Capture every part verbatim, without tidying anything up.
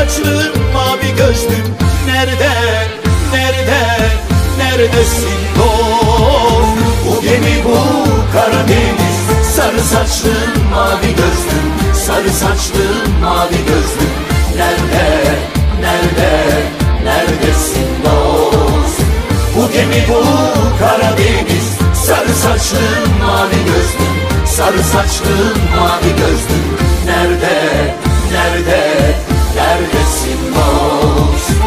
saçlım, mavi gözlüm, nerede, nerede, neredesin dost? Bu gemi bu Karadeniz, sarı saçlım, mavi gözlüm, sarı saçlım, mavi gözlüm, nerede, nerede, neredesin dost? Bu gemi bu Karadeniz, sarı saçlım, mavi gözlüm, sarı saçlım, mavi gözlüm, nerede, nerede, neredesin dost?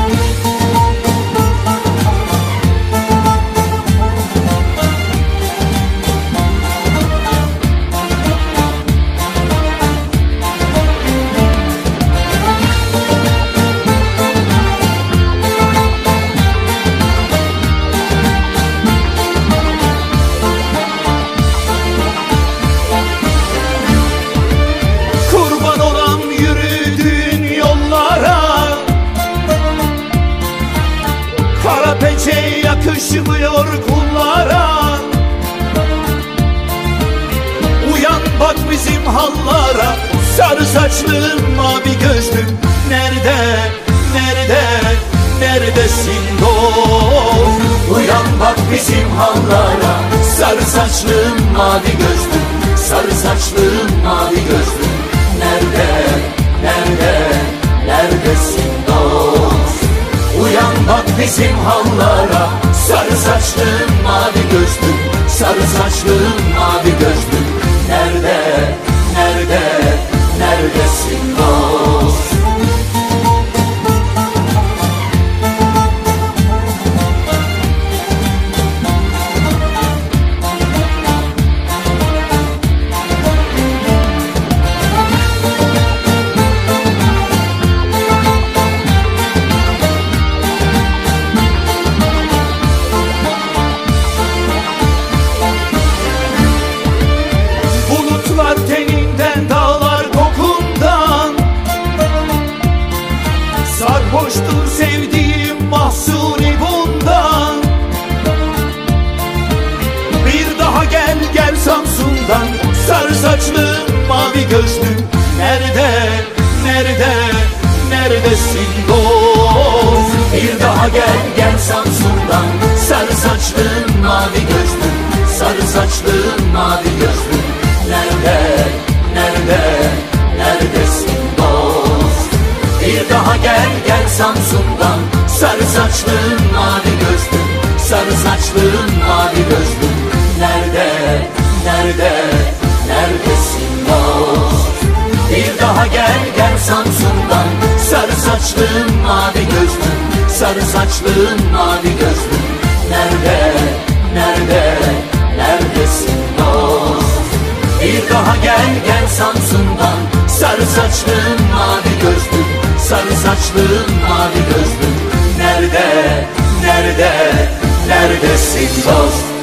Peçe yakışmıyor kullara, uyan bak bizim hallara. Sarı saçlım, mavi gözlüm, nerede, nerede, neredesin dost? Uyan bak bizim hallara. Sarı saçlım, mavi gözlüm, sarı saçlım, mavi gözlüm, nerede, nerede, neredesin dost? Uyan bak bizim hallara. Sarı saçlım, mavi gözlüm, sarı saçlım, mavi gözlüm, nerede, nerede, neredesin dost? Teninden, dağlar kokundan, sarhoştur sevdiğim mahzuni bundan. Bir daha gel, gel Samsun'dan. Sarı saçlım, mavi gözlüm, nerede, nerede, neredesin dost? Bir daha gel, gel Samsun'dan. Sarı saçlım, mavi gözlüm, sarı saçlım, mavi gözlüm, nerede, nerede, neredesin dost? Bir daha gel, gel Samsun'dan. Sarı saçlım, mavi gözlüm, sarı saçlım, mavi gözlüm, nerede, nerede, neredesin dost? Bir daha gel, gel Samsun'dan. Sarı saçlım, mavi gözlüm, sarı saçlım, mavi gözlüm, nerede, nerede, neredesin dost? Bir daha gel, gel Samsun'dan. Sarı saçlım, mavi gözlüm, sarı saçlım, mavi gözlüm, nerede, nerede, neredesin dost?